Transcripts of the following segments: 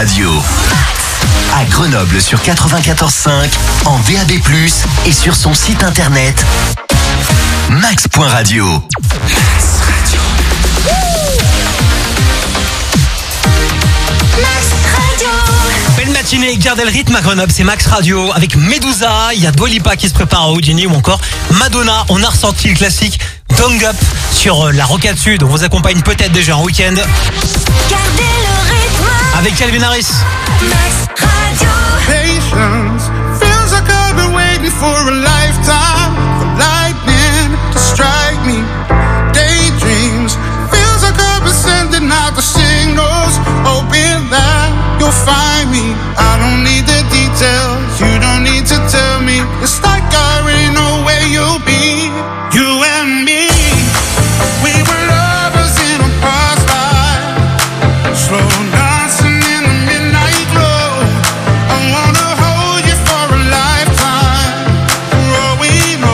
Radio. À Grenoble sur 94.5, en DAB+, et sur son site internet max.radio. Max Radio. Max Radio. Belle matinée, gardez le rythme à Grenoble, c'est Max Radio avec Medusa, il y a Dua Lipa qui se prépare à Houdini ou encore Madonna. On a ressenti le classique Tongue Up sur la Rocade Sud. On vous accompagne peut-être déjà en week-end. Gardez le rythme. Avec Calvin Harris. Max Radio. Patience feels like I've been waiting for a lifetime for lightning to strike me. Daydreams feels like I've been sending out the signals, hoping that you'll find me. I don't need the details, you don't need to tell me. It's like I already know where you'll be. You and me, we were lovers in a past life, slow dancing in the midnight glow. I wanna hold you for a lifetime, for all we know.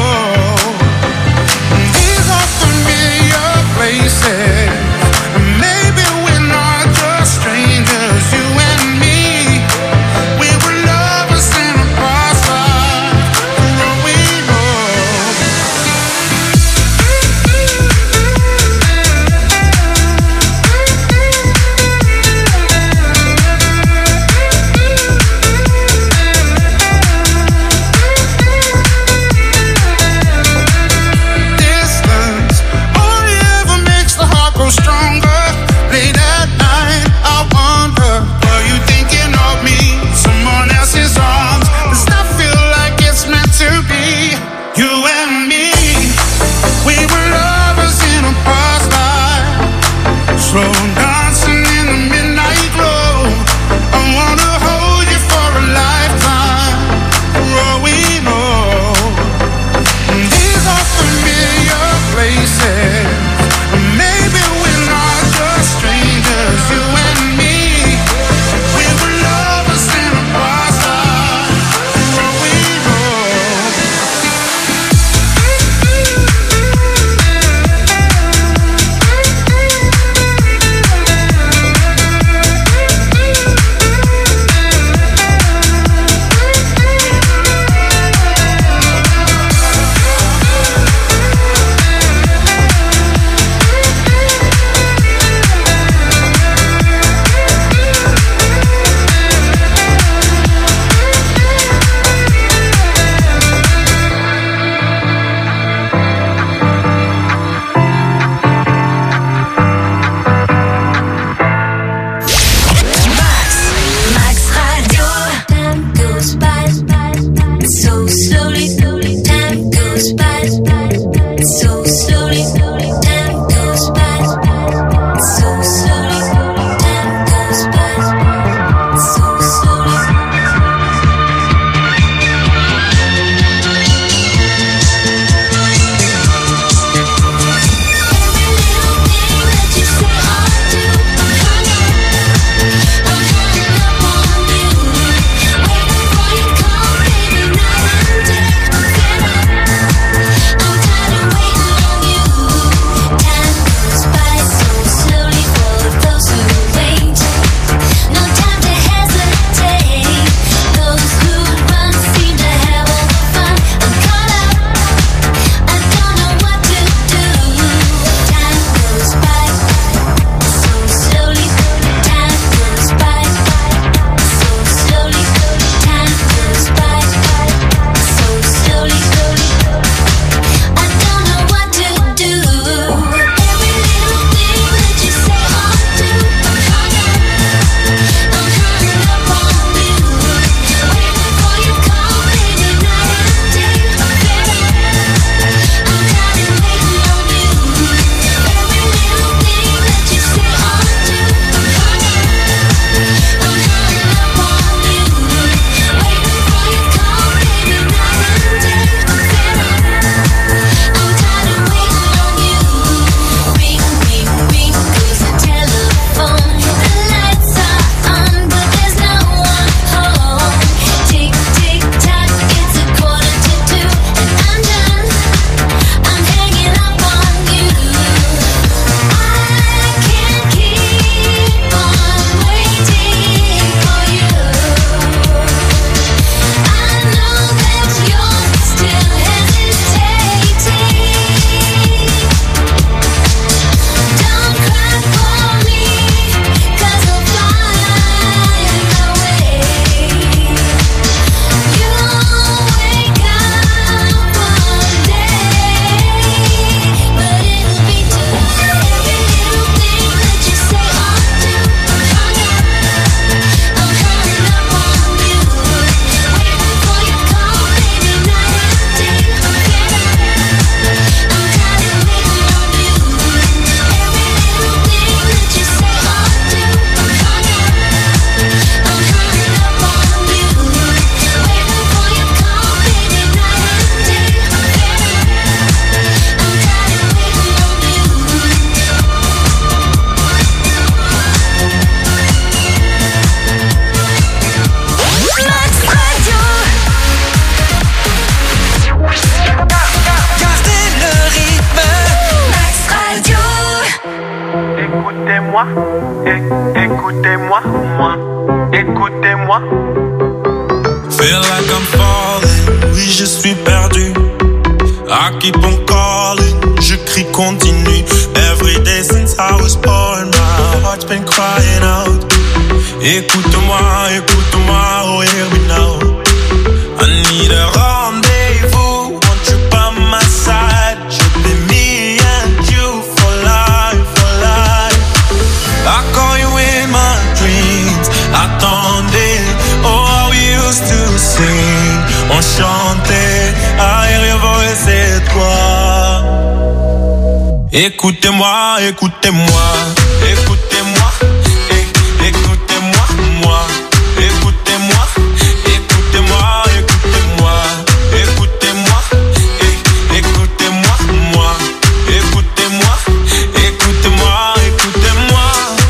écoutez-moi, écoutez-moi, écoutez-moi. Feel like I'm falling, oui je suis perdu. I keep on calling, je crie continue. Every day since I was born, my heart's been crying out. Écoute-moi, écoute-moi, oh hear me now. I need a rendezvous, want you by my side. Should be me and you for life, for life. I call you in my dreams, attendez. Oh, how we used to sing, on chantait. I hear your voice, c'est toi. Écoutez-moi, écoutez-moi, écoutez-moi, écoutez-moi, moi. Écoutez-moi, écoutez-moi, écoutez-moi, écoutez-moi, écoutez-moi, moi. Écoutez-moi, écoutez-moi, écoutez-moi.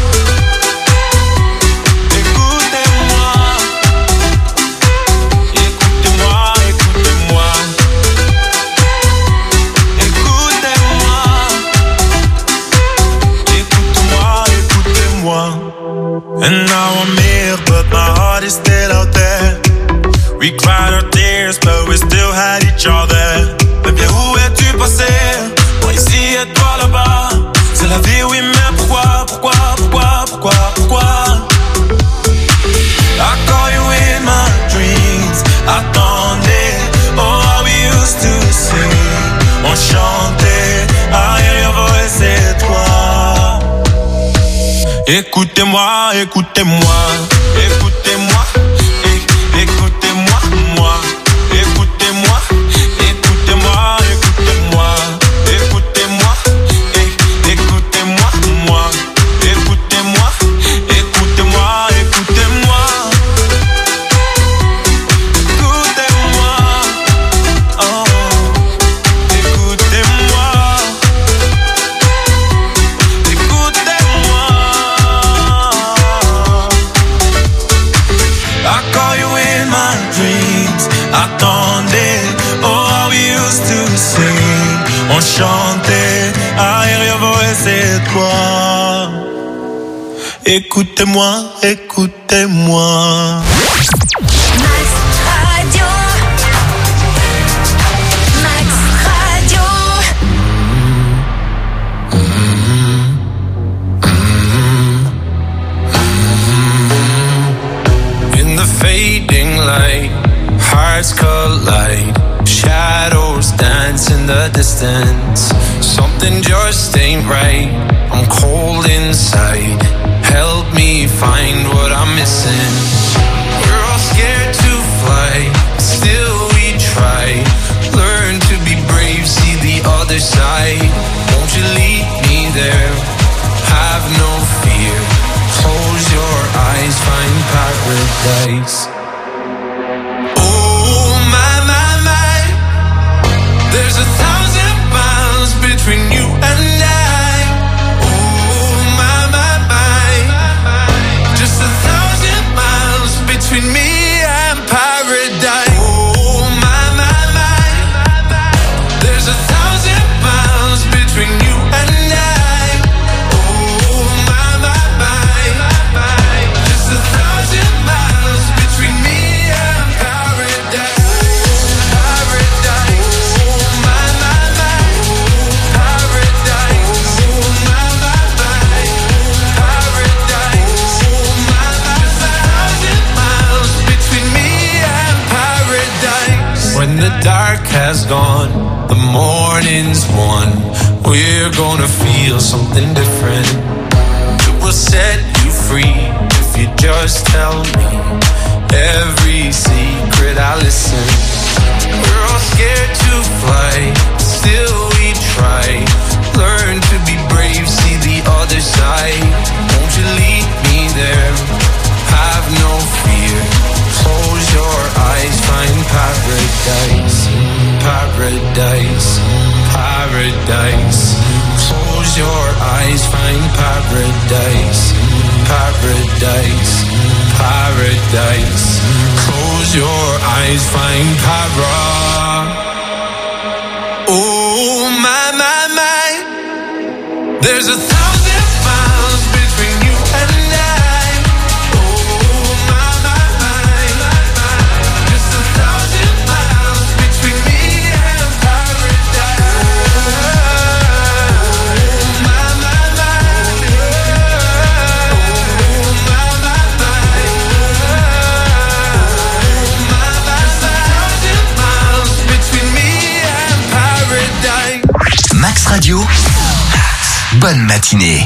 And now I'm here, but my heart is still out there. We cried our tears, but we still had each other. Mais bien où es-tu passé? Moi ici et toi là-bas. C'est la vie, oui, mais pourquoi? I call you in my dreams, attendez. Oh, how we used to sing, on chantait. I hear your voice, c'est toi. Écoutez-moi, écoutez-moi, écoutez-moi, écoutez-moi, moi. Écoutez-moi, écoutez-moi, écoutez-moi, écoutez-moi, écoutez-moi, moi. Écoutez-moi, écoutez-moi, écoutez-moi. Écoutez-moi, oh, écoutez-moi. I call you in my dreams, attendez. Oh, how we used to sing, on chantait. I hear your voice, c'est toi. Écoutez-moi, écoutez-moi. Max Radio. Max Radio. In the fading light, hearts collide. Shadows dance in the distance. Something just ain't right. I'm cold inside. Help me find what I'm missing. We're all scared to fly, still we try. Learn to be brave, see the other side. Won't you lead me there? Have no fear. Close your eyes, find paradise. Oh my, my, my. There's 1,000 miles between you and I. Oh my, my, my. Just 1,000 miles between me and paradise. Oh my, my, my. There's 1,000 miles between you and I. Oh my, my, my. Just 1,000 miles between me and paradise. Paradise. Oh my, my, my. Paradise. Oh my, my, my. Paradise. Oh my, my, my. 1,000 miles between me and paradise. When the dark has gone, the morning's won. We're gonna feel something different. It will set you free if you just tell me every secret I listen. We're all scared to fly, still we try. Learn to be brave, see the other side. Won't you lead me there? Have no fear. Close your eyes, find paradise. Paradise, paradise. Close your eyes, find paradise. Paradise, paradise. Close your eyes, find paradise. Oh my, my, my. There's 1,000 miles between bonne matinée.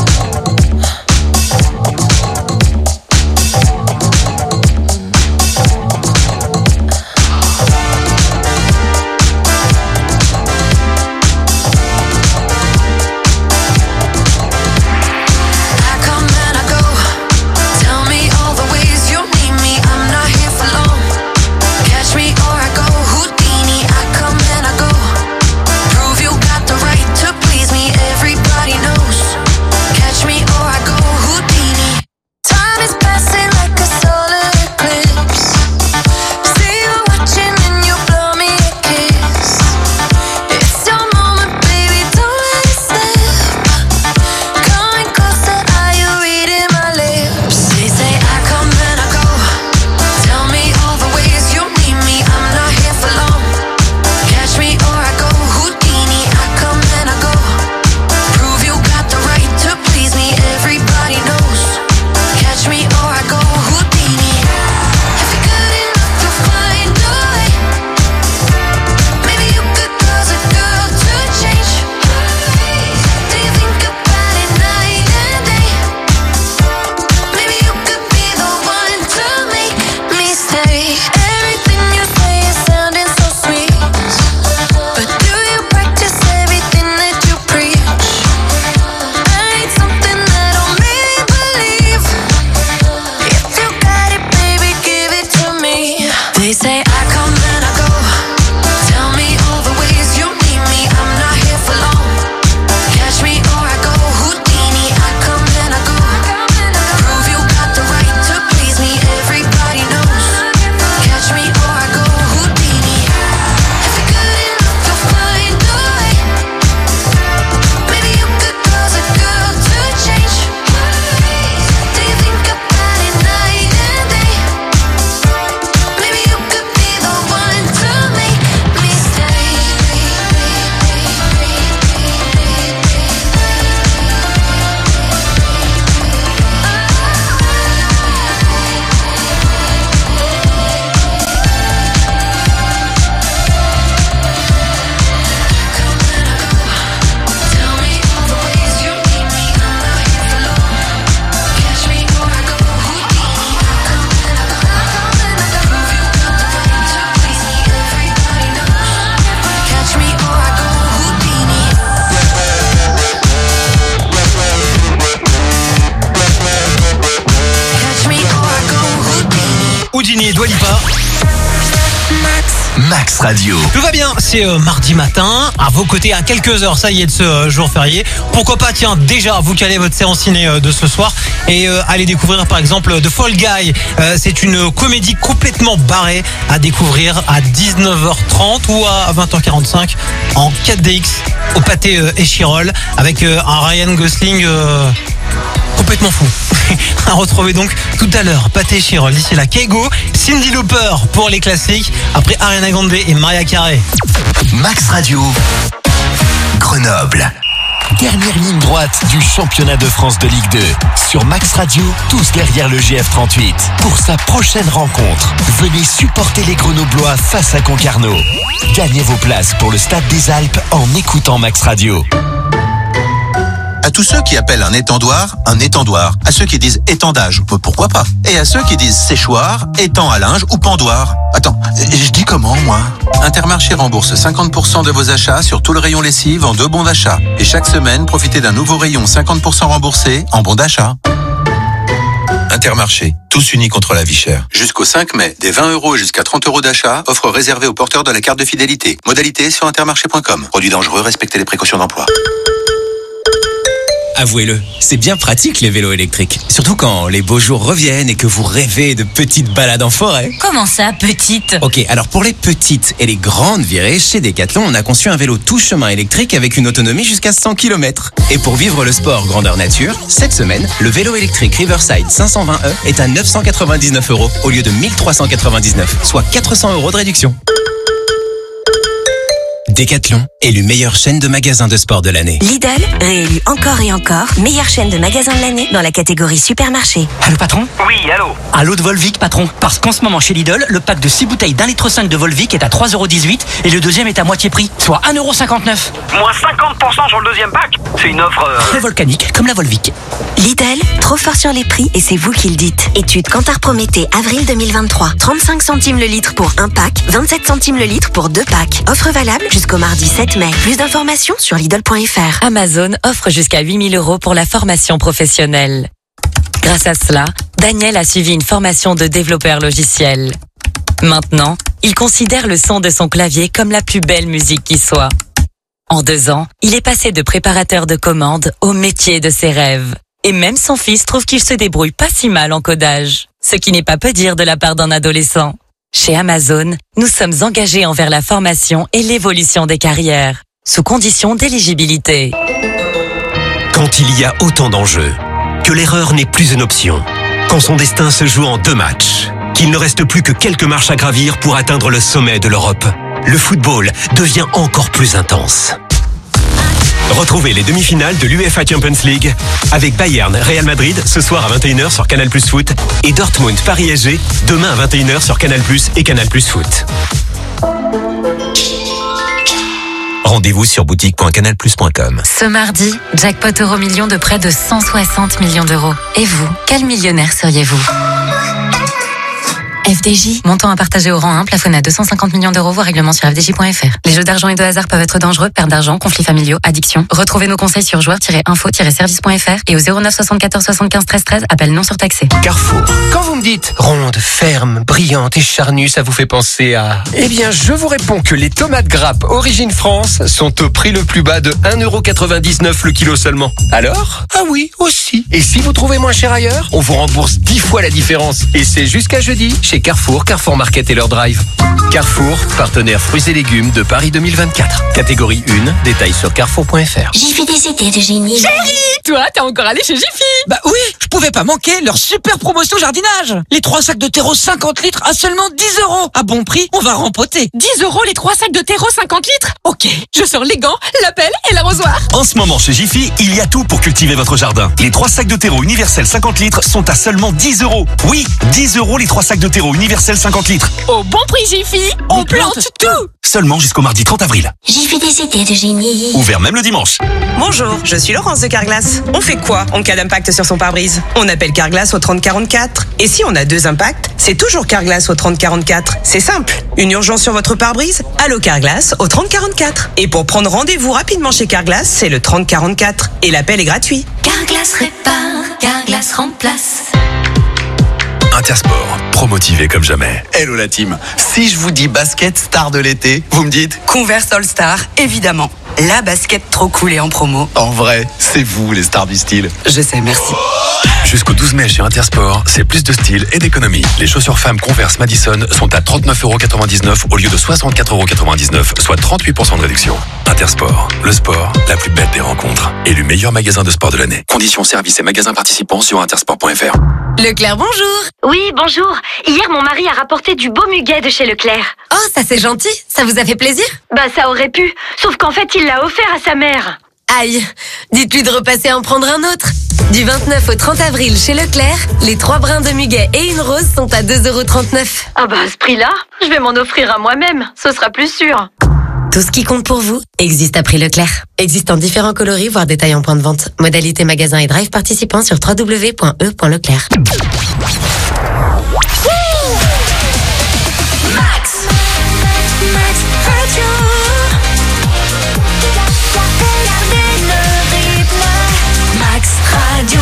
Houdini et Dua Lipa. Max Radio. Tout va bien, c'est mardi matin, à vos côtés à quelques heures, ça y est, de ce jour férié. Pourquoi pas, tiens, déjà, vous calez votre séance ciné de ce soir et allez découvrir par exemple The Fall Guy. C'est une comédie complètement barrée à découvrir à 19h30 ou à 20h45 en 4DX au Pâté Échirol avec un Ryan Gosling complètement fou. À retrouver donc tout à l'heure, Pâté Échirol. D'ici là, Keigo, Cyndi Lauper pour les classiques. Après Ariana Grande et Mariah Carey. Max Radio, Grenoble. Dernière ligne droite du championnat de France de Ligue 2. Sur Max Radio, tous derrière le GF38. Pour sa prochaine rencontre, venez supporter les Grenoblois face à Concarneau. Gagnez vos places pour le Stade des Alpes en écoutant Max Radio. À tous ceux qui appellent un étendoir, à ceux qui disent étendage, pourquoi pas? Et à ceux qui disent séchoir, étang à linge ou pendoir. Attends, je dis comment, moi? Intermarché rembourse 50% de vos achats sur tout le rayon lessive en 2 bons d'achat. Et chaque semaine, profitez d'un nouveau rayon 50% remboursé en bons d'achat. Intermarché, tous unis contre la vie chère. Jusqu'au 5 mai, des 20 € et jusqu'à 30 € d'achat, offre réservée aux porteurs de la carte de fidélité. Modalité sur intermarché.com. Produit dangereux, respectez les précautions d'emploi. Avouez-le, c'est bien pratique les vélos électriques. Surtout quand les beaux jours reviennent et que vous rêvez de petites balades en forêt. Comment ça, petite? Ok, alors pour les petites et les grandes virées, chez Decathlon, on a conçu un vélo tout chemin électrique avec une autonomie jusqu'à 100 km. Et pour vivre le sport grandeur nature, cette semaine, le vélo électrique Riverside 520e est à 999 € au lieu de 1399, soit 400 € de réduction. Décathlon, élu meilleure chaîne de magasins de sport de l'année. Lidl, réélu encore et encore, meilleure chaîne de magasins de l'année dans la catégorie supermarché. Allô patron ? Oui, allô. Allô de Volvic patron. Parce qu'en ce moment chez Lidl, le pack de 6 bouteilles d'1,5 litre de Volvic est à 3,18€ et le deuxième est à moitié prix, soit 1,59€. Moins 50% sur le deuxième pack. C'est une offre... Très volcanique, comme la Volvic. Lidl, trop fort sur les prix et c'est vous qui le dites. Étude Kantar Prométhée, avril 2023. 35 centimes le litre pour un pack, 27 centimes le litre pour 2 packs. Offre valable jusqu'au mardi 7 mai. Plus d'informations sur Lidl.fr. Amazon offre jusqu'à 8 000 € pour la formation professionnelle. Grâce à cela, Daniel a suivi une formation de développeur logiciel. Maintenant, il considère le son de son clavier comme la plus belle musique qui soit. En 2 ans, il est passé de préparateur de commandes au métier de ses rêves. Et même son fils trouve qu'il se débrouille pas si mal en codage. Ce qui n'est pas peu dire de la part d'un adolescent. Chez Amazon, nous sommes engagés envers la formation et l'évolution des carrières, sous condition d'éligibilité. Quand il y a autant d'enjeux, que l'erreur n'est plus une option, quand son destin se joue en 2 matchs, qu'il ne reste plus que quelques marches à gravir pour atteindre le sommet de l'Europe, le football devient encore plus intense. Retrouvez les demi-finales de l'UEFA Champions League avec Bayern Real Madrid ce soir à 21h sur Canal+ Foot et Dortmund Paris SG demain à 21h sur Canal+ et Canal+ Foot. Rendez-vous sur boutique.canalplus.com. Ce mardi, jackpot Euromillions de près de 160 millions d'euros. Et vous, quel millionnaire seriez-vous ? FDJ, montant à partager au rang 1, plafonné à 250 millions d'euros, voire règlement sur fdj.fr. Les jeux d'argent et de hasard peuvent être dangereux, perte d'argent, conflits familiaux, addiction. Retrouvez nos conseils sur joueurs-info-service.fr et au 09 74 75 13 13, appel non surtaxé. Carrefour. Quand vous me dites ronde, ferme, brillante et charnue, ça vous fait penser à... Eh bien, je vous réponds que les tomates grappes Origine France sont au prix le plus bas de 1,99€ le kilo seulement. Alors ? Ah oui, aussi. Et si vous trouvez moins cher ailleurs, on vous rembourse 10 fois la différence. Et c'est jusqu'à jeudi chez Carrefour, Carrefour Market et leur drive. Carrefour, partenaire fruits et légumes de Paris 2024. Catégorie 1, détails sur carrefour.fr. J'ai fait des idées de génie. Chérie, toi, t'es encore allé chez Jiffy? Bah oui, je pouvais pas manquer leur super promotion jardinage. Les 3 sacs de terreau 50 litres à seulement 10 €. À bon prix, on va rempoter. 10 € les 3 sacs de terreau 50 litres? Ok, je sors les gants, la pelle et l'arrosoir. En ce moment chez Jiffy, il y a tout pour cultiver votre jardin. Les 3 sacs de terreau universel 50 litres sont à seulement 10 €. Oui, 10 € les 3 sacs de terreau universel 50 litres. Au bon prix Jiffy, on plante tout. Seulement jusqu'au mardi 30 avril. J'ai fait des idées de génie. Ouvert même le dimanche. Bonjour, je suis Laurence de Carglass. On fait quoi en cas d'impact sur son pare-brise? On appelle Carglass au 3044. Et si on a 2 impacts, c'est toujours Carglass au 3044. C'est simple. Une urgence sur votre pare-brise? Allô Carglass au 3044. Et pour prendre rendez-vous rapidement chez Carglass, c'est le 3044. Et l'appel est gratuit. Carglass répare, Carglass remplace. Intersport, promotivé comme jamais. Hello la team. Si je vous dis basket star de l'été, vous me dites Converse All Star, évidemment. La basket trop cool et en promo. en vrai, c'est vous les stars du style. Je sais, merci. Jusqu'au 12 mai chez Intersport, c'est plus de style et d'économie. Les chaussures femmes Converse Madison sont à 39,99€ au lieu de 64,99€, soit 38% de réduction. Intersport, le sport, la plus belle des rencontres. Élu meilleur magasin de sport de l'année. Conditions, services et magasins participants sur intersport.fr. Leclerc, bonjour. Oui, bonjour. Hier, mon mari a rapporté du beau muguet de chez Leclerc. Oh, ça c'est gentil, ça vous a fait plaisir? Bah, ça aurait pu. Sauf qu'en fait, il l'a offert à sa mère. Aïe, dites-lui de repasser en prendre un autre. Du 29 au 30 avril chez Leclerc, les 3 brins de muguet et une rose sont à 2,39€. Ah bah, à ce prix-là, je vais m'en offrir à moi-même. Ce sera plus sûr. Tout ce qui compte pour vous existe à prix Leclerc. Existe en différents coloris, voire détails en point de vente. Modalité magasin et drive participants sur www.e.leclerc. Max Radio.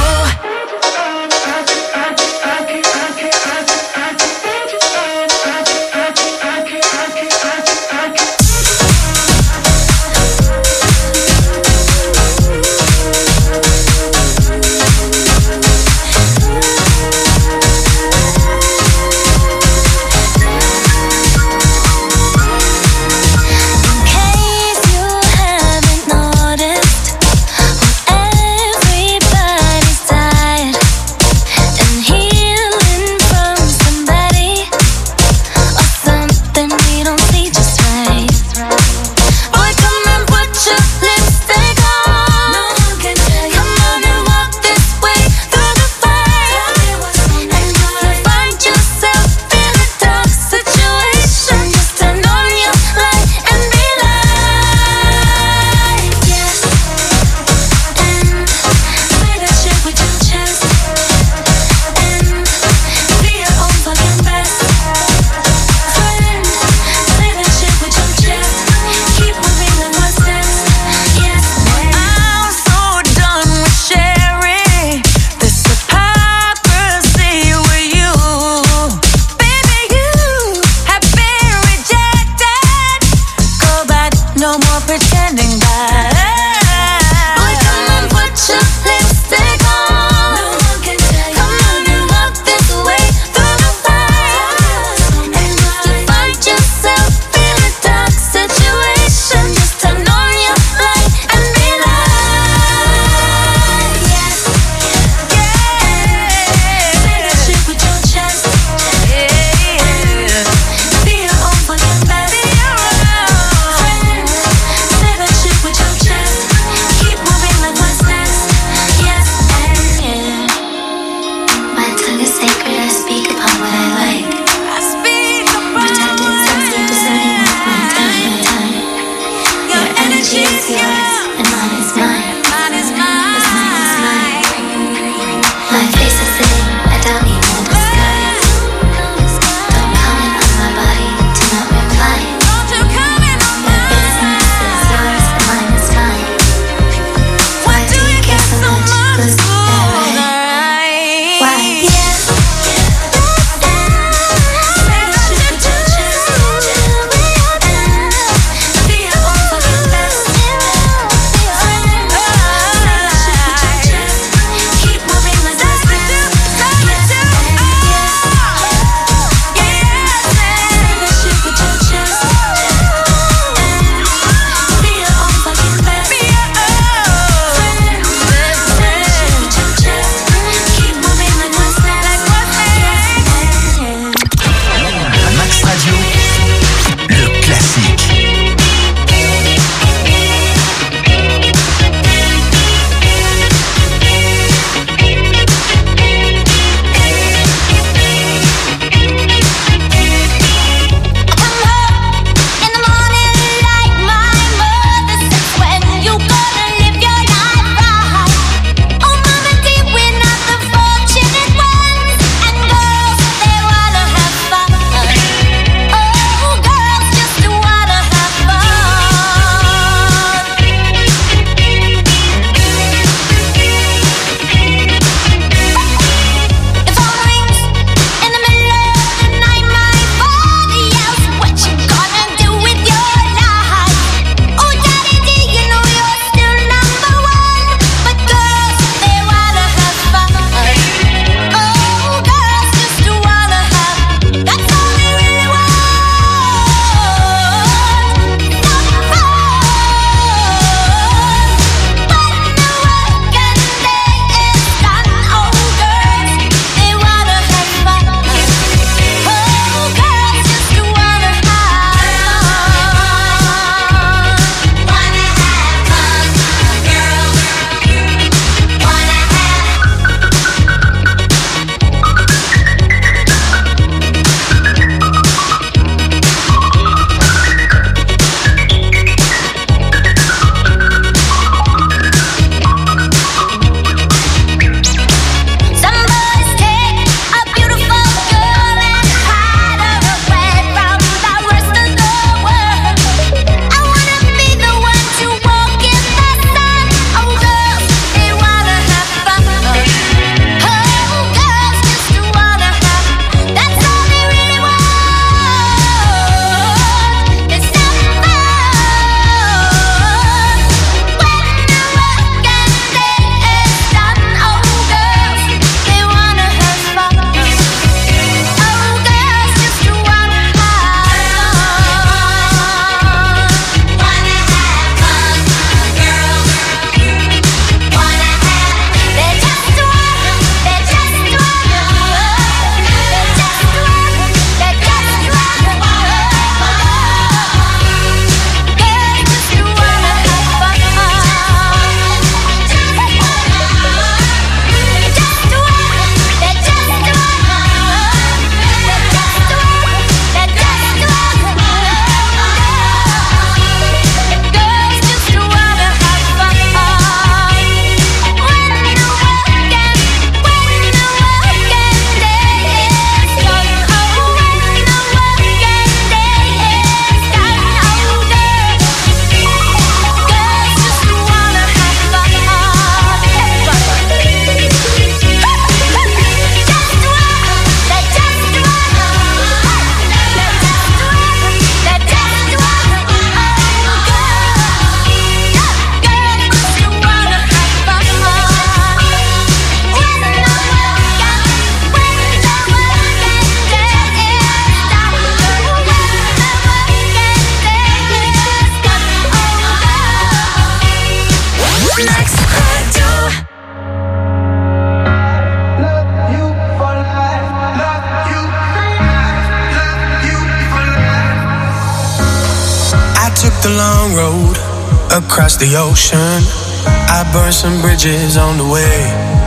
the long road across the ocean. I burned some bridges on the way.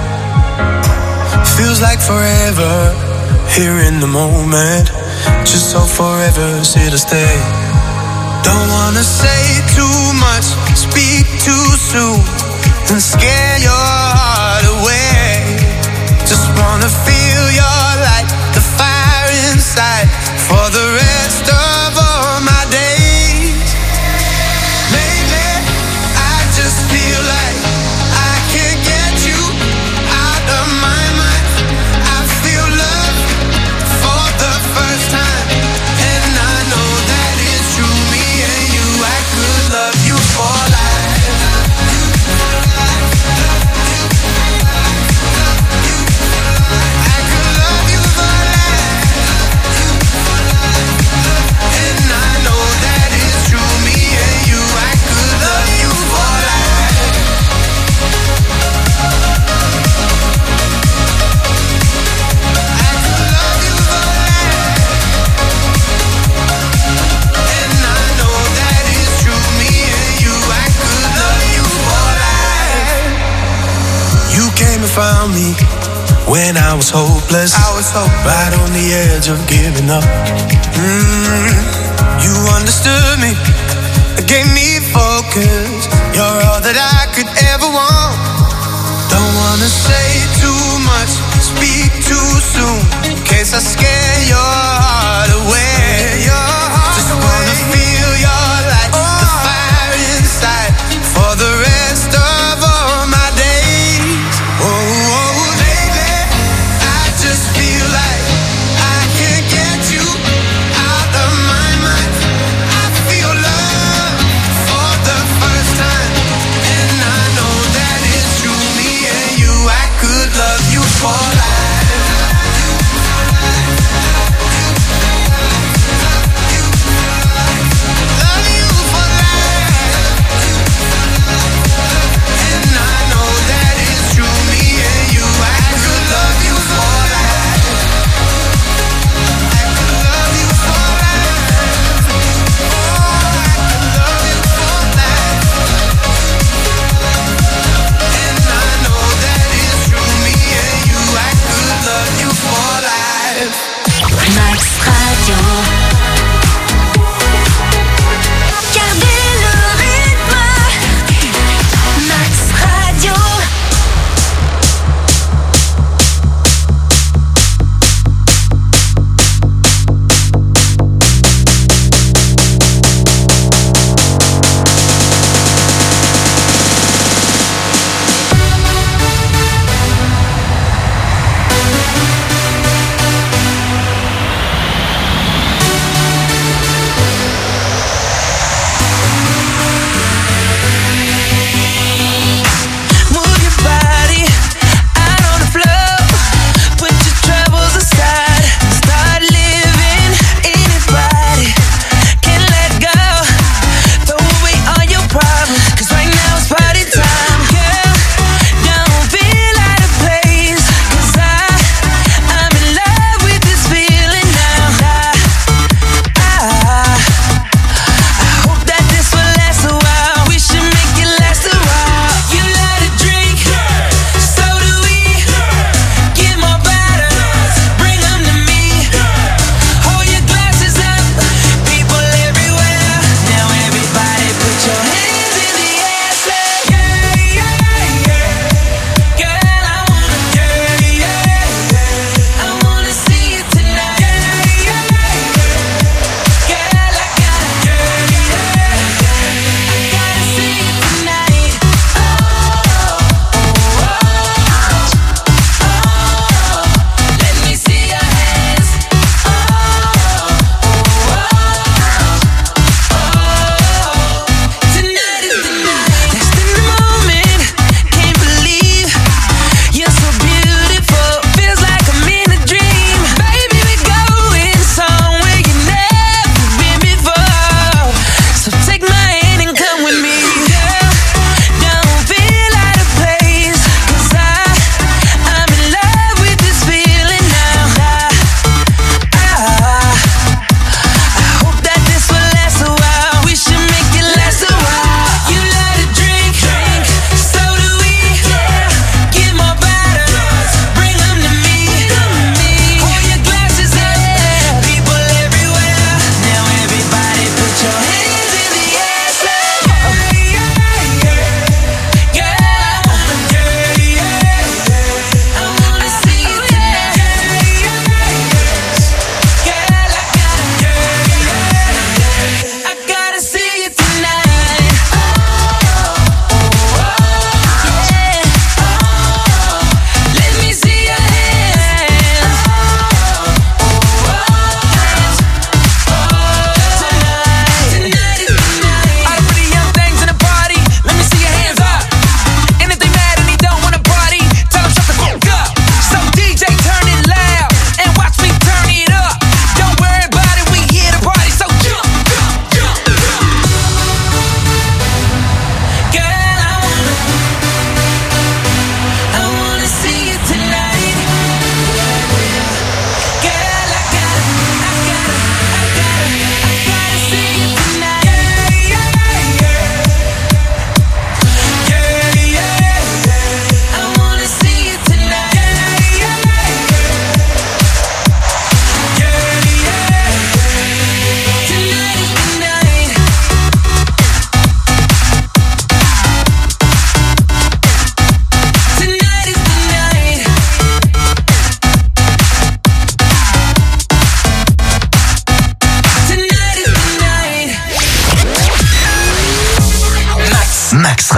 Feels like forever here in the moment. Just so forever's here to stay. Don't wanna say too much, speak too soon, and scare your heart away. Just wanna feel your light, the fire inside, for the rest of all my days. Lately, I just feel like I can't get you out of my mind. I feel love for the first time, and I know that it's true. Me and you, I could love you for life. Found me when I was hopeless. Right on the edge of giving up. You understood me, gave me focus. You're all that I could ever want. Don't wanna say too much, speak too soon, in case I scare your heart away. Just wanna feel your light, the fire inside, for the rest of all my days.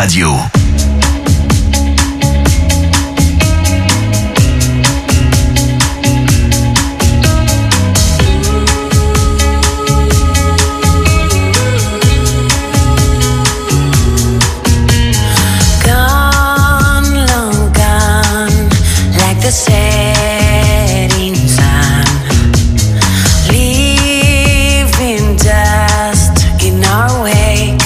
Radio. Setting sun, leaving dust in our wake.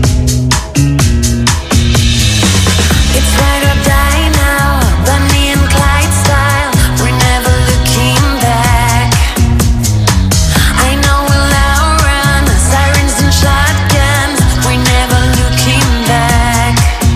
It's ride or die now, Bonnie and Clyde style. We're never looking back. I know we'll outrun sirens and shotguns. We're never looking back.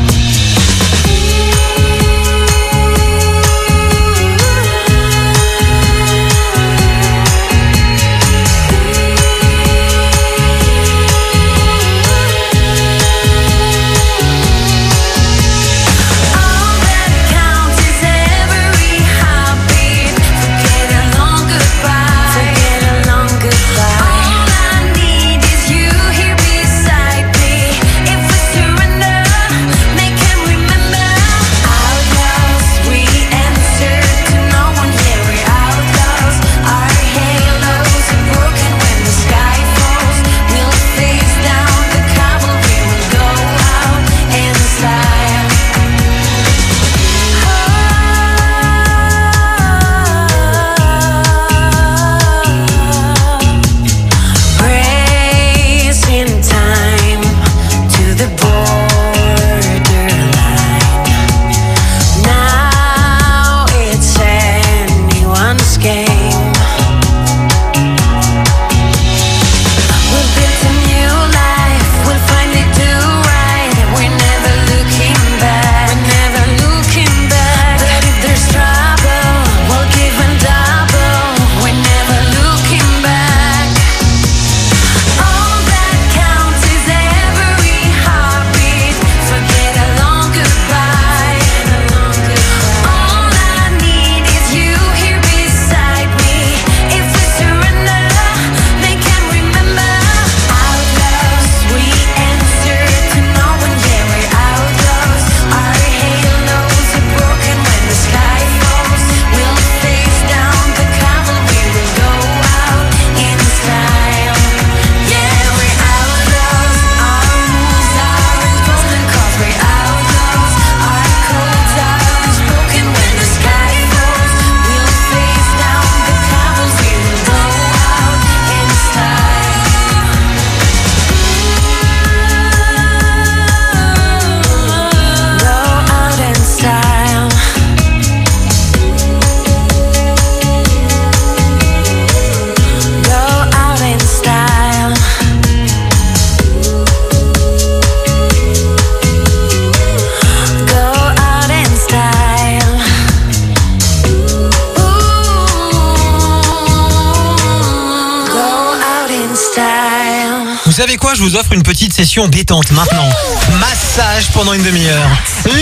Vous savez quoi, je vous offre une petite session détente maintenant. Massage pendant une demi-heure.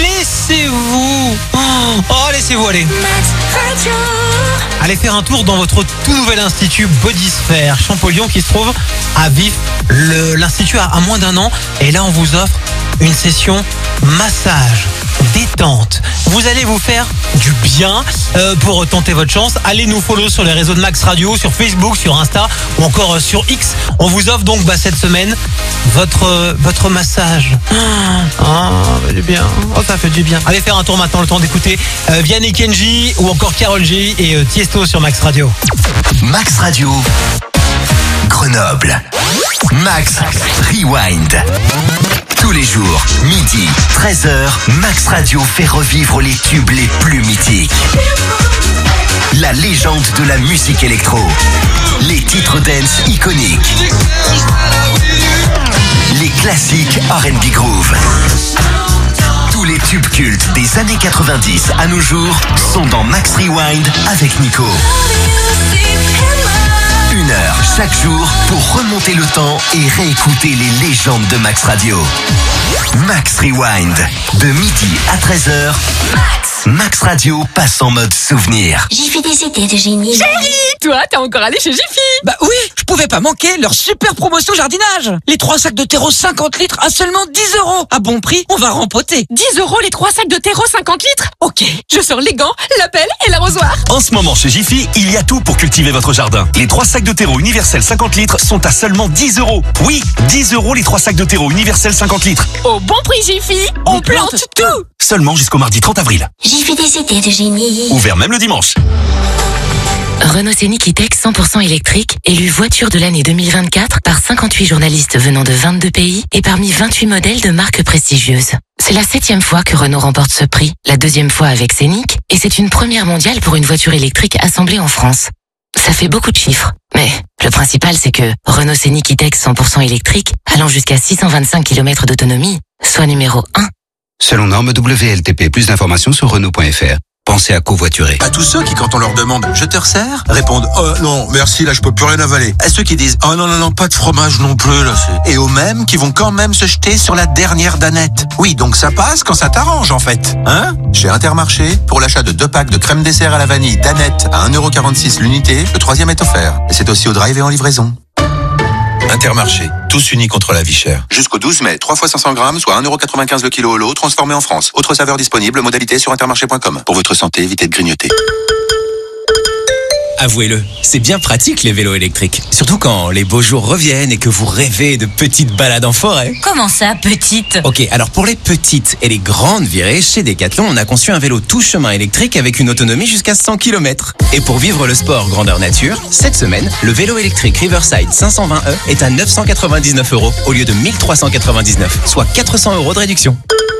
Laissez-vous laissez-vous aller. Allez faire un tour dans votre tout nouvel institut Bodysphere Champollion qui se trouve à Vif. L'institut a moins d'1 an et là on vous offre une session massage détente. Vous allez vous faire du bien pour tenter votre chance. Allez nous follow sur les réseaux de Max Radio, sur Facebook, sur Insta ou encore sur X. On vous offre donc cette semaine votre massage. Du bien. Ça fait du bien. Allez faire un tour maintenant, le temps d'écouter Vianney Kenji ou encore Karol G et Tiesto sur Max Radio. Max Radio Grenoble. Max Rewind. Tous les jours, midi, 13h, Max Radio fait revivre les tubes les plus mythiques. La légende de la musique électro. Les titres dance iconiques. Les classiques R&B groove. Tous les tubes cultes des années 90 à nos jours sont dans Max Rewind avec Nico. 1 heure chaque jour pour remonter le temps et réécouter les légendes de Max Radio. Max Rewind, de midi à 13h. Max Max Radio passe en mode souvenir. J'ai fait des idées de génie. Chérie, toi, t'es encore allé chez Jiffy? Bah oui, je pouvais pas manquer leur super promotion jardinage. Les 3 sacs de terreau 50 litres à seulement 10 €. À bon prix, on va rempoter. 10 € les 3 sacs de terreau 50 litres? Ok, je sors les gants, la pelle et l'arrosoir. En ce moment chez Jiffy, il y a tout pour cultiver votre jardin. Les 3 sacs de terreau universel 50 litres sont à seulement 10 €. Oui, 10 € les 3 sacs de terreau universel 50 litres. Au bon prix Jiffy, on plante tout. Seulement jusqu'au mardi 30 avril. J'ai fait des idées de génie. Ouvert même le dimanche. Renault Scénic E-Tech 100% électrique, élu voiture de l'année 2024 par 58 journalistes venant de 22 pays et parmi 28 modèles de marques prestigieuses. C'est la 7e fois que Renault remporte ce prix, la 2e fois avec Scénic, et c'est une première mondiale pour une voiture électrique assemblée en France. Ça fait beaucoup de chiffres, mais le principal c'est que Renault Scénic E-Tech 100% électrique, allant jusqu'à 625 km d'autonomie, soit numéro 1. Selon norme WLTP, plus d'informations sur Renault.fr. Pensez à covoiturer. À tous ceux qui, quand on leur demande « Je te resserre ?» répondent « Oh non, merci, là je peux plus rien avaler ». À ceux qui disent « Oh non, pas de fromage non plus, là c'est... » Et aux mêmes qui vont quand même se jeter sur la dernière danette. Oui, donc ça passe quand ça t'arrange en fait. Hein ? Chez Intermarché, pour l'achat de 2 packs de crème dessert à la vanille danette à 1,46 € l'unité, le 3e est offert. Et c'est aussi au drive et en livraison. Intermarché, tous unis contre la vie chère. Jusqu'au 12 mai, 3 fois 500 grammes, soit 1,95 € le kilo au lot, transformé en France. Autre saveur disponible, modalité sur intermarché.com. Pour votre santé, évitez de grignoter. Avouez-le, c'est bien pratique les vélos électriques. Surtout quand les beaux jours reviennent et que vous rêvez de petites balades en forêt. Comment ça, petite? Ok, alors pour les petites et les grandes virées, chez Decathlon, on a conçu un vélo tout chemin électrique avec une autonomie jusqu'à 100 km. Et pour vivre le sport grandeur nature, cette semaine, le vélo électrique Riverside 520e est à 999 € au lieu de 1399, soit 400 € de réduction.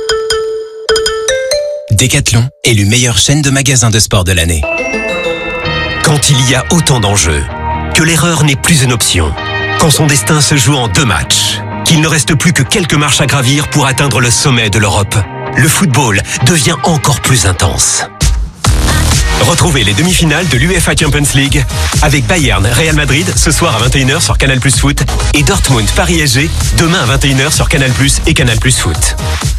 Decathlon, élu meilleure chaîne de magasins de sport de l'année. Quand il y a autant d'enjeux, que l'erreur n'est plus une option, quand son destin se joue en 2 matchs, qu'il ne reste plus que quelques marches à gravir pour atteindre le sommet de l'Europe, le football devient encore plus intense. Retrouvez les demi-finales de l'UEFA Champions League avec Bayern Real Madrid ce soir à 21 h sur Canal+ Foot et Dortmund Paris SG demain à 21 h sur Canal+ et Canal+ Foot.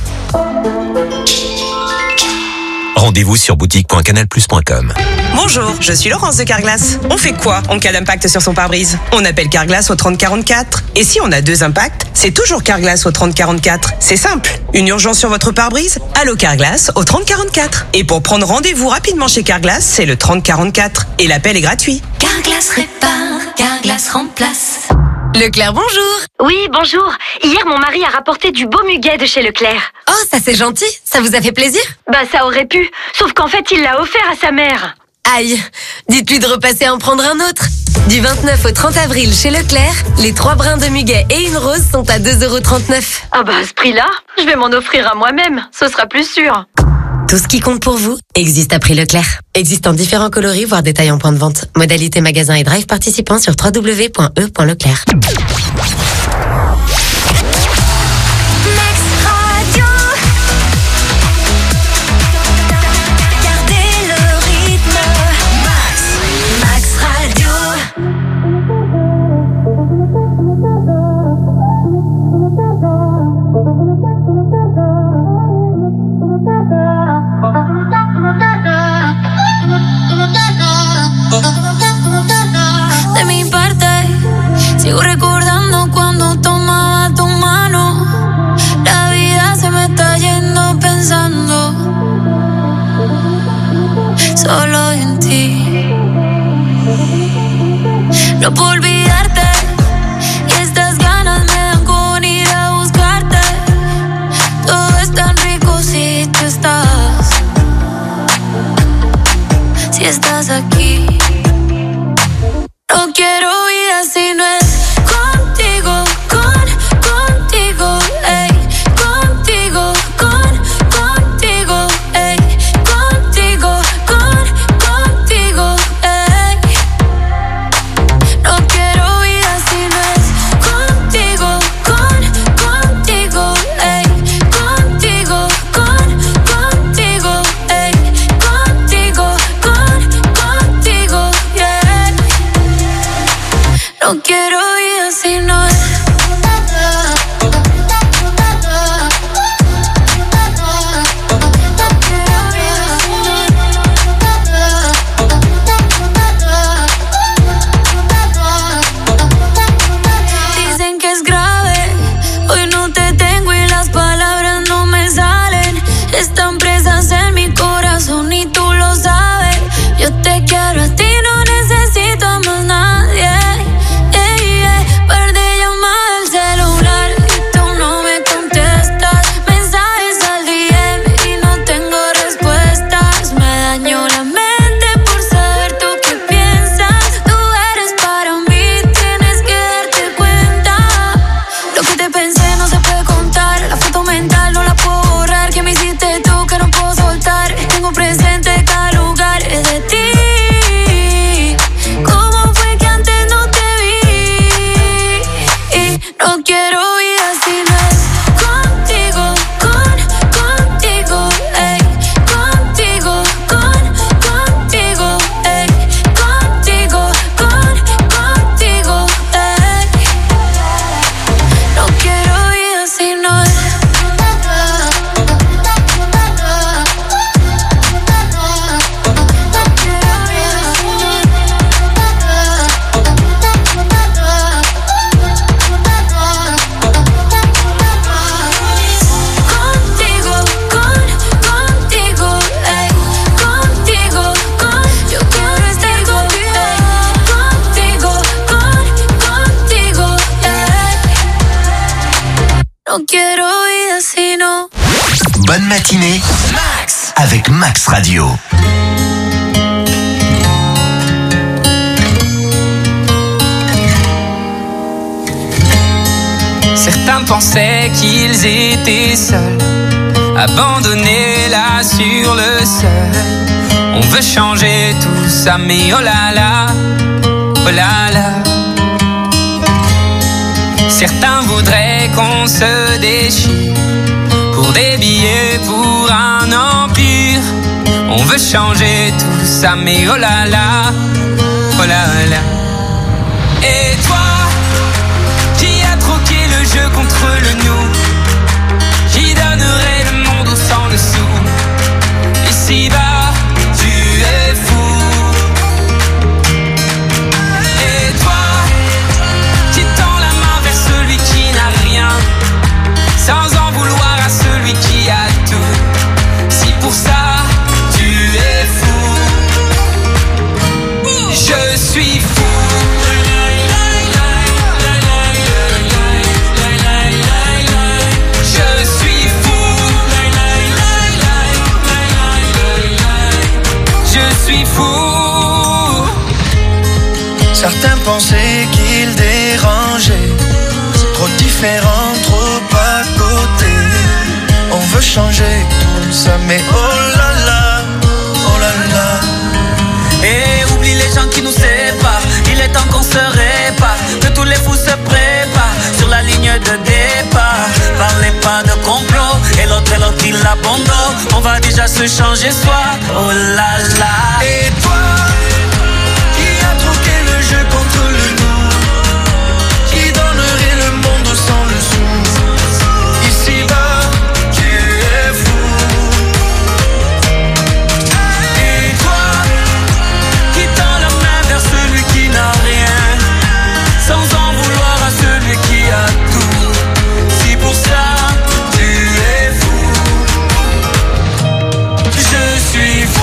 Rendez-vous sur boutique.canalplus.com. Bonjour, je suis Laurence de Carglass. On fait quoi en cas d'impact sur son pare-brise? On appelle Carglass au 3044. Et si on a 2 impacts, c'est toujours Carglass au 3044. C'est simple. Une urgence sur votre pare-brise? Allô Carglass au 3044. Et pour prendre rendez-vous rapidement chez Carglass, c'est le 3044. Et l'appel est gratuit. Carglass répare, Carglass remplace. Leclerc, bonjour. Oui, bonjour. Hier, mon mari a rapporté du beau muguet de chez Leclerc. Oh, ça c'est gentil. Ça vous a fait plaisir? Bah, ça aurait pu. Sauf qu'en fait, il l'a offert à sa mère. Aïe, dites-lui de repasser en prendre un autre. Du 29 au 30 avril chez Leclerc, les 3 brins de muguet et une rose sont à 2,39 €. Ah bah, à ce prix-là, je vais m'en offrir à moi-même. Ce sera plus sûr. Tout ce qui compte pour vous existe à prix Leclerc. Existe en différents coloris, voire détails en point de vente. Modalité magasin et drive participants sur www.e.leclerc. De mi parte, sigo recordando cuando tomaba tu mano. La vida se me está yendo pensando solo en ti. No puedo olvidarte y estas ganas me dan con ir a buscarte. Todo es tan rico si tú estás, si estás aquí. No quiero vida si no es contigo, contigo, ey. Contigo, contigo, ey. Contigo, contigo, ey. No quiero vida si no es contigo, contigo, ey. Contigo, contigo, ey. Contigo, contigo, yeah. No quiero bonne matinée Max avec Max Radio. Certains pensaient qu'ils étaient seuls, abandonnés là sur le sol. On veut changer tout ça, mais oh là là, oh là là. Certains voudraient qu'on se déchire pour des billets, pour un empire. On veut changer tout ça, mais oh là là, oh là là. Et toi, qui a troqué le jeu contre le nous, qui donnerait le monde au sang le sou. Ici-bas, tu es fou. Et toi, qui tend la main vers celui qui n'a rien, sans en vouloir à celui qui a tout. Si pour ça, tu es fou, je suis fou. Certains pensaient qu'ils dérangeaient, trop différents, trop à côté. On veut changer tout ça, mais oh là là, oh là là. Et oublie les gens qui nous séparent, il est temps qu'on se répare, que tous les fous se préparent sur la ligne de départ. Parlez pas de complot, et l'autre il abandonne. On va déjà se changer soi, oh là là. Et toi, qui a troqué le jeu contre le nous, qui donnerait le monde sans le sou. Ici-bas, tu es fou. Et toi, qui tend la main vers celui qui n'a rien, sans en vouloir à celui qui a tout. Si pour ça, tu es fou, je suis fou.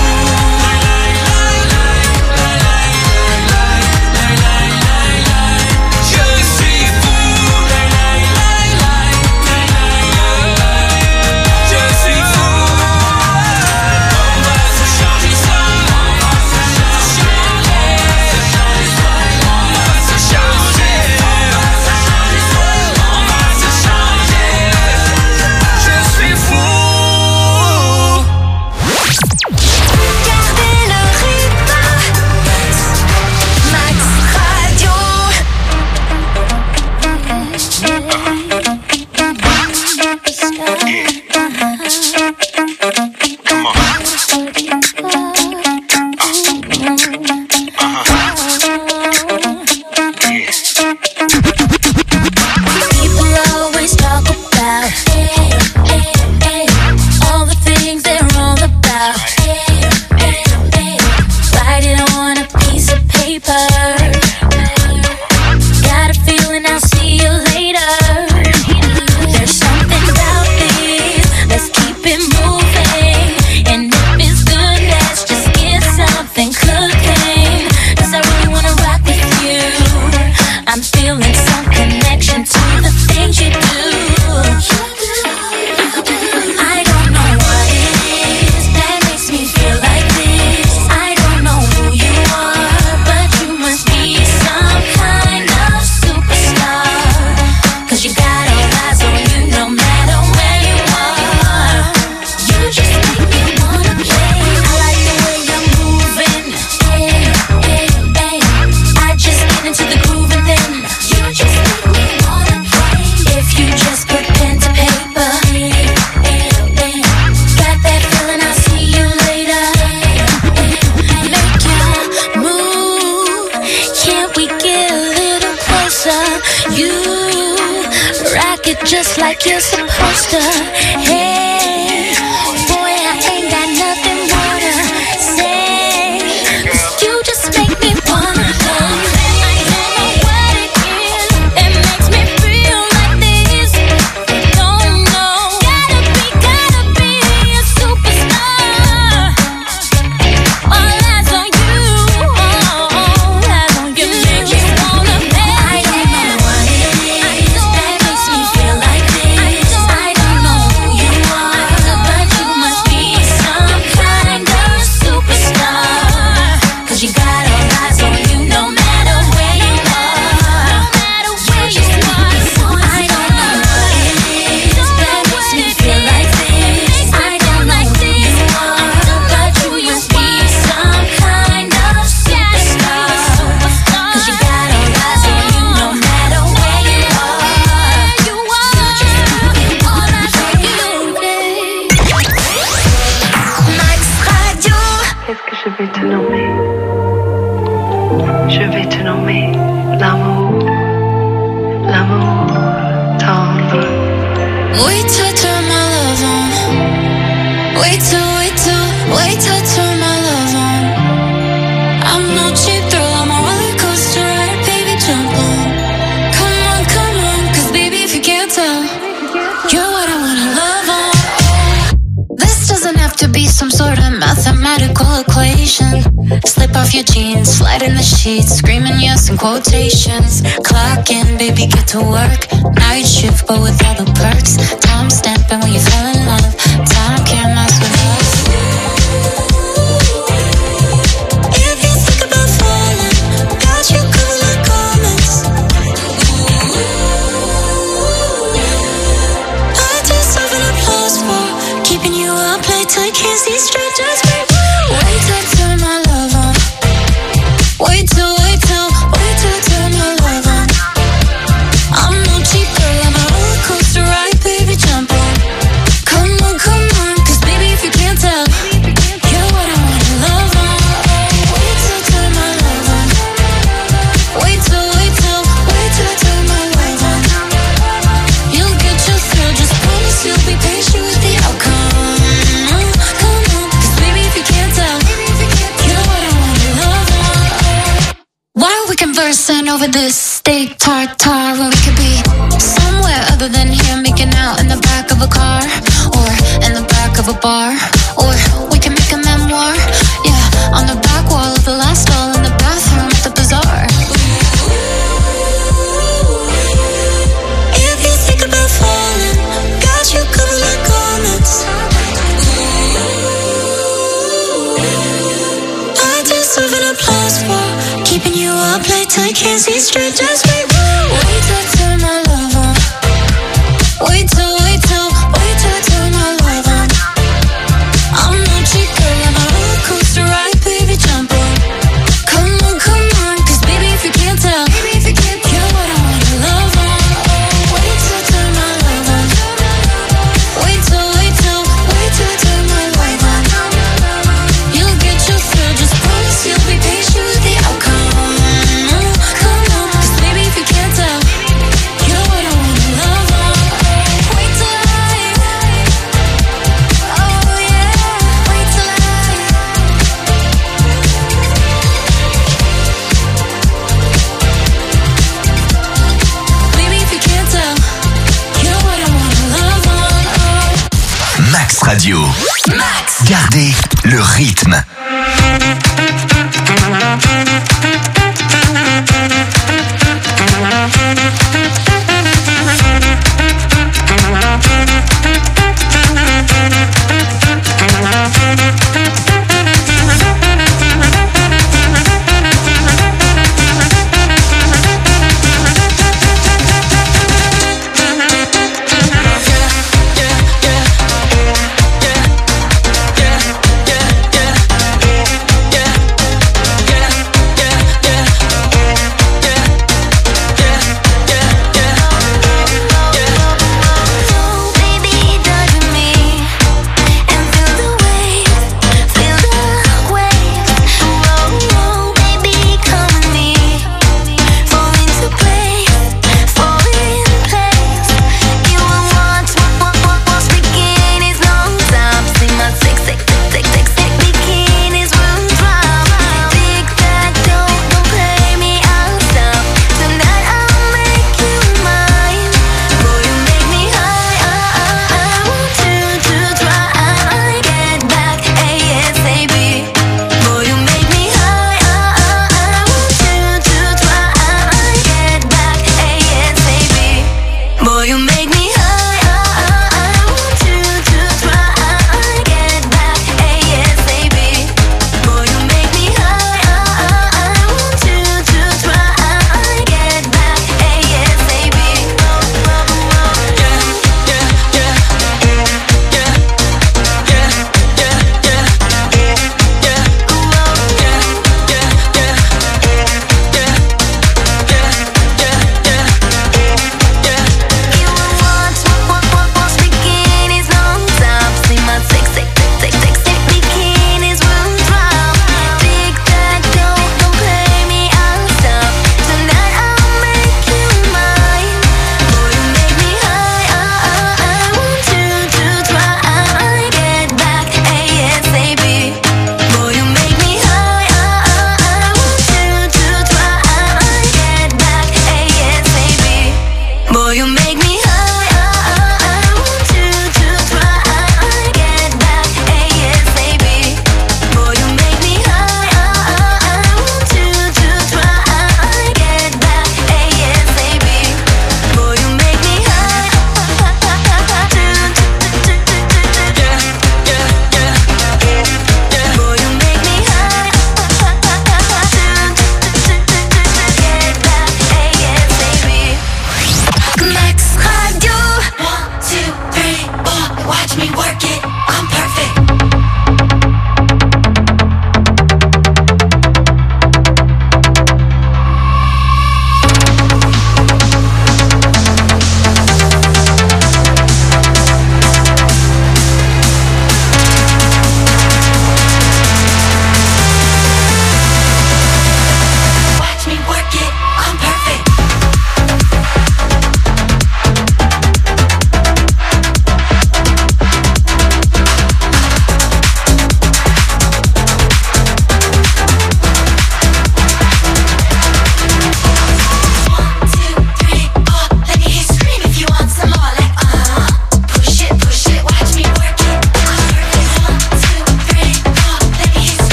Just like you're supposed to. Hey, boy, I ain't got nothing more to say, 'cause you just make me wanna go. I don't know what it is that makes me feel like this. Don't know. Gotta be a superstar. All eyes on you. All eyes on you. You make me wanna pay. I don't know what it is that makes me feel like this. I don't know who you are. vais te nommer. Je vais te nommer l'amour. L'amour tendre. Wait till I turn my love on. Wait till I turn my love on. I'm no cheap thrill, I'm a roller coaster ride, baby, jump on. Come on, cause baby, if you can't tell, you're what I wanna love on. This doesn't have to be some sort of mathematical equation. Slip off your jeans, slide in the sheets, screaming yes in quotations. Clock in, baby, get to work. Night shift, but with all the perks. Time stamping when you fell in love. Time can't mess with us. If you think about falling, got you covered like garments. I deserve an applause for keeping you up late till you can't see straight. Just wait till I turn my love on. Wait till I turn my love on. I'm no cheap girl, I'm a roller coaster ride, baby, jump on. Come on, cause baby, if you can't tell, you're what I wanna love on. Wait till I turn my love on. Wait till I turn my love on. You'll get your thrill, just promise you'll be patient with the outcome. Come on, cause baby, if you can't tell, you're what I wanna love on. Why are we conversing over this steak tartare when we could be somewhere other than here, making out in the back of a car or in the back of a bar, or we can make a memoir, yeah, on the back wall of the last stall in the bathroom at the bazaar. If you think about falling, got you covered like garments. I deserve an applause for keeping you up late till you can't see straight. Just wait till I turn my love on. Wait till I turn my love on. I'm no cheap girl, I'm a roller coaster ride, baby, jump on. Come on, cause baby, if you can't tell, you're what I wanna love on. Wait till I turn my love on. Wait till I turn my love on. You'll get your thrill, just promise you'll be patient with the outcome. Come on, cause baby, if you can't tell, you're what I wanna love on. Wait till oh yeah, wait till baby, if you can't tell, you're what I wanna love on. Max Radio. Gardez le rythme. Yeah.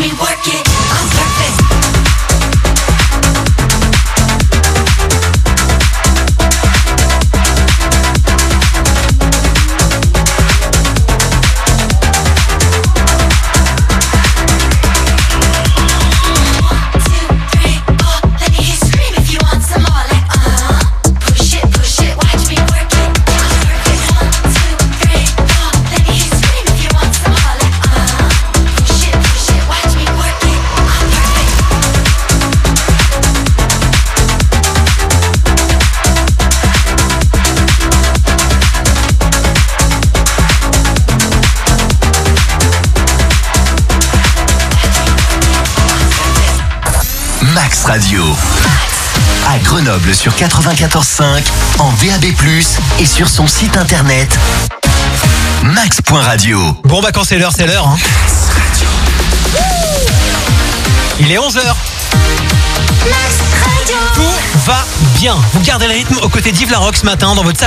me work it. I'm perfect. Max Radio. À Grenoble sur 94.5, en DAB+, et sur son site internet max.radio. Bon bah quand c'est l'heure, hein. Il est 11h. Tout va bien. Vous gardez le rythme aux côtés d'Yves Larocque ce matin dans votre salle.